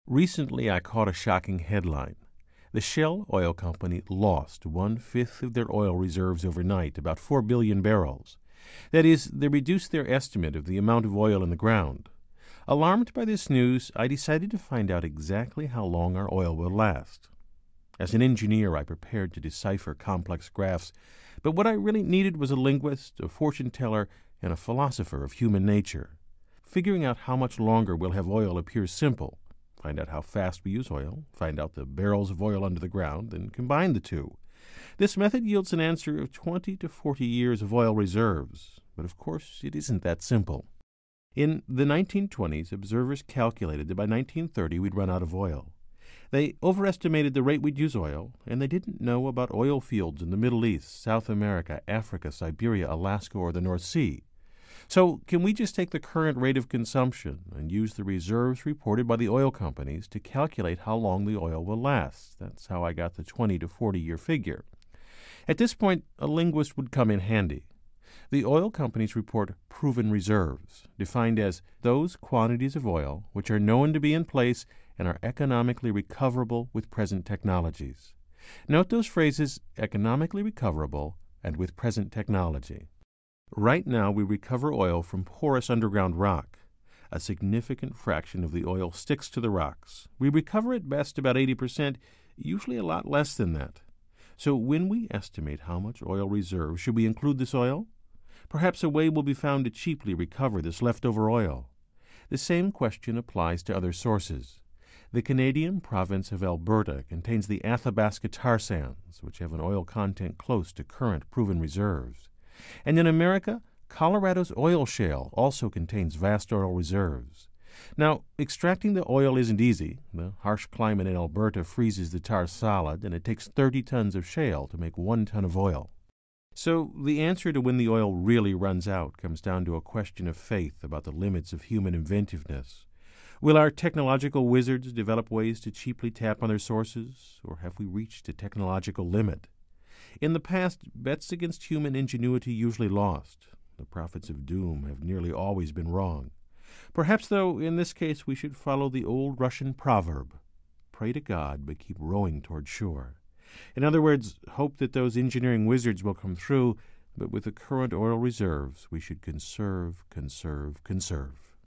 Recently, I caught a shocking headline. The Shell Oil Company lost 1/5 of their oil reserves overnight, about 4 billion barrels. That is, they reduced their estimate of the amount of oil in the ground. Alarmed by this news, I decided to find out exactly how long our oil will last. As an engineer, I prepared to decipher complex graphs, but what I really needed was a linguist, a fortune teller, and a philosopher of human nature. Figuring out how much longer we'll have oil appears simple. Find out how fast we use oil, find out the barrels of oil under the ground, and combine the two. This method yields an answer of 20 to 40 years of oil reserves, but of course it isn't that simple. In the 1920s, observers calculated that by 1930 we'd run out of oil. They overestimated the rate we'd use oil, and they didn't know about oil fields in the Middle East, South America, Africa, Siberia, Alaska, or the North Sea. So can we just take the current rate of consumption and use the reserves reported by the oil companies to calculate how long the oil will last? That's how I got the 20 to 40-year figure. At this point, a linguist would come in handy. The oil companies report proven reserves, defined as those quantities of oil which are known to be in place and are economically recoverable with present technologies. Note those phrases, economically recoverable and with present technology. Right now, we recover oil from porous underground rock. A significant fraction of the oil sticks to the rocks. We recover at best about 80%, usually a lot less than that. So when we estimate how much oil reserves, should we include this oil? Perhaps a way will be found to cheaply recover this leftover oil. The same question applies to other sources. The Canadian province of Alberta contains the Athabasca tar sands, which have an oil content close to current proven reserves. And in America, Colorado's oil shale also contains vast oil reserves. Now, extracting the oil isn't easy. The harsh climate in Alberta freezes the tar solid, and it takes 30 tons of shale to make 1 ton of oil. So the answer to when the oil really runs out comes down to a question of faith about the limits of human inventiveness. Will our technological wizards develop ways to cheaply tap on their sources, or have we reached a technological limit? In the past, bets against human ingenuity usually lost. The prophets of doom have nearly always been wrong. Perhaps, though, in this case we should follow the old Russian proverb, pray to God, but keep rowing toward shore. In other words, hope that those engineering wizards will come through, but with the current oil reserves, we should conserve, conserve, conserve.